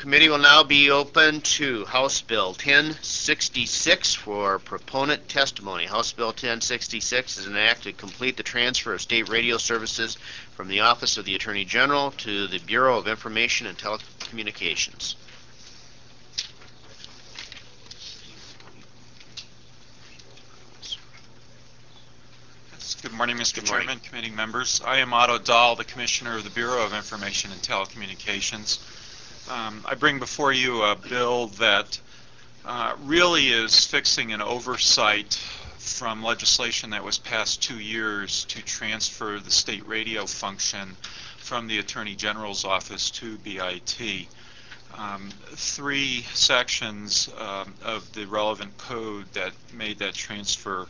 Committee will now be open to House Bill 1066 for proponent testimony. House Bill 1066 is an act to complete the transfer of state radio services from the Office of the Attorney General to the Bureau of Information and Telecommunications. Good morning, Mr. Chairman, committee members. I am Otto Dahl, the Commissioner of the Bureau of Information and Telecommunications. I bring before you a bill that really is fixing an oversight from legislation that was passed 2 years to transfer the state radio function from the Attorney General's office to BIT. 3 sections of the relevant code that made that transfer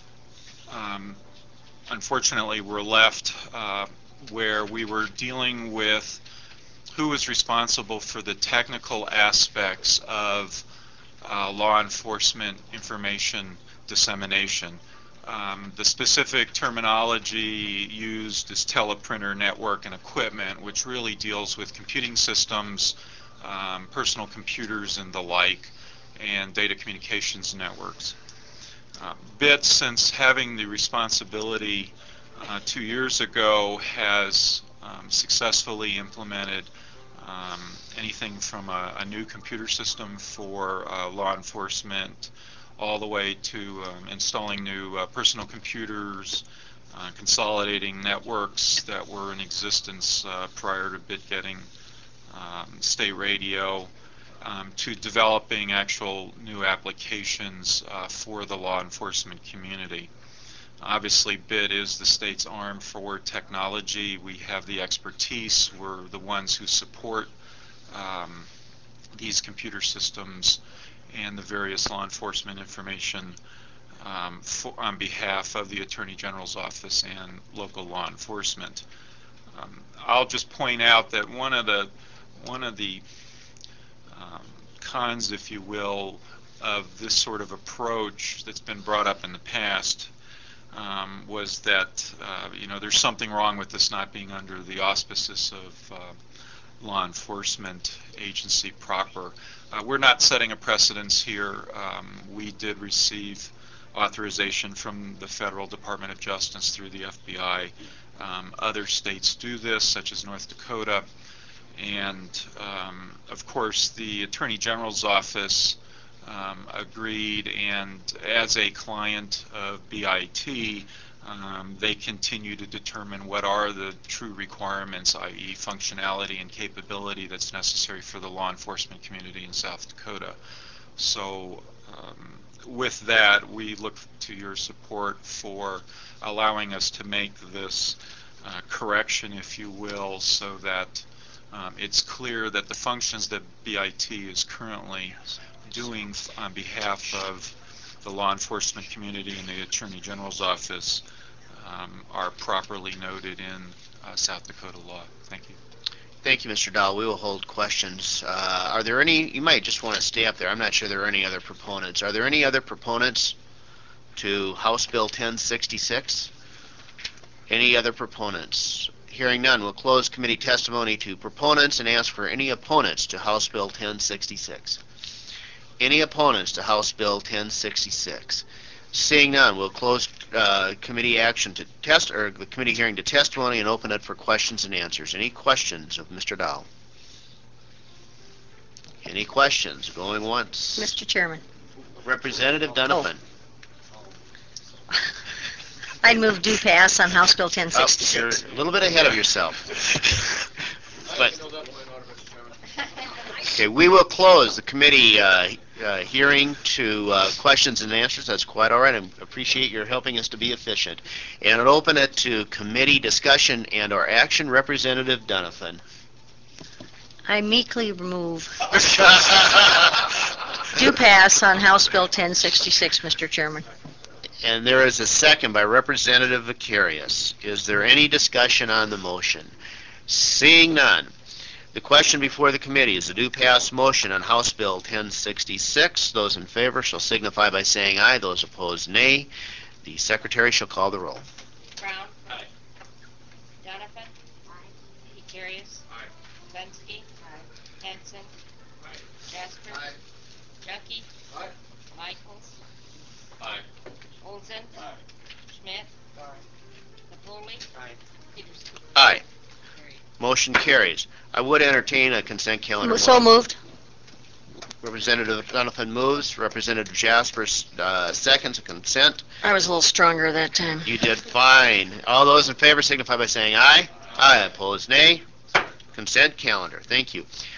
unfortunately were left where we were dealing with who was responsible for the technical aspects of law enforcement information dissemination. The specific terminology used is teleprinter network and equipment, which really deals with computing systems, personal computers and the like, and data communications networks. BIT, since having the responsibility 2 years ago, has successfully implemented anything from a new computer system for law enforcement all the way to installing new personal computers, consolidating networks that were in existence prior to BIT getting state radio, to developing actual new applications for the law enforcement community. Obviously, BIT is the state's arm for technology. We have the expertise. We're the ones who support these computer systems and the various law enforcement information on behalf of the Attorney General's office and local law enforcement. I'll just point out that one of the cons, if you will, of this sort of approach that's been brought up in the past was that there's something wrong with this not being under the auspices of law enforcement agency proper. We're not setting a precedence here. We did receive authorization from the Federal Department of Justice through the FBI. Other states do this, such as North Dakota. And of course, the Attorney General's office agreed, and as a client of BIT, they continue to determine what are the true requirements, i.e. functionality and capability that's necessary for the law enforcement community in South Dakota. So with that, we look to your support for allowing us to make this correction, if you will, so that it's clear that the functions that BIT is currently doing on behalf of the law enforcement community and the Attorney General's office are properly noted in South Dakota law. Thank you. Thank you, Mr. Dahl. We will hold questions. Are there any, you might just want to stay up there, I'm not sure there are any other proponents. Are there any other proponents to House Bill 1066? Any other proponents? Hearing none, we'll close committee testimony to proponents and ask for any opponents to House Bill 1066. Any opponents to House Bill 1066? Seeing none, we'll close committee action to the committee hearing to testimony and open it for questions and answers. Any questions of Mr. Dahl? Any questions? Going once. Mr. Chairman. Representative Donovan. Oh. I'd move due pass on House Bill 1066. You're a little bit ahead of yourself. But, okay, we will close the committee hearing to questions and answers. That's quite all right. I appreciate your helping us to be efficient. And I'll open it to committee discussion and or action. Representative Donovan. I meekly move due pass on House Bill 1066, Mr. Chairman. And there is a second by Representative Vicarious. Is there any discussion on the motion? Seeing none, the question before the committee is a due pass motion on House Bill 1066. Those in favor shall signify by saying aye. Those opposed, nay. The Secretary shall call the roll. Brown. Aye. Donovan. Aye. Vicarious. Aye. Bensky. Aye. Henson. Jasper. Aye. Ducky. Aye. Michaels. Aye. Olson. Schmidt. Napoli. Peterson. Aye. Carried. Motion carries. I would entertain a consent calendar. So moved. Representative Donathan moves. Representative Jasper seconds. Consent. I was a little stronger that time. You did fine. All those in favor signify by saying aye. Aye. Opposed, nay. Consent calendar. Thank you.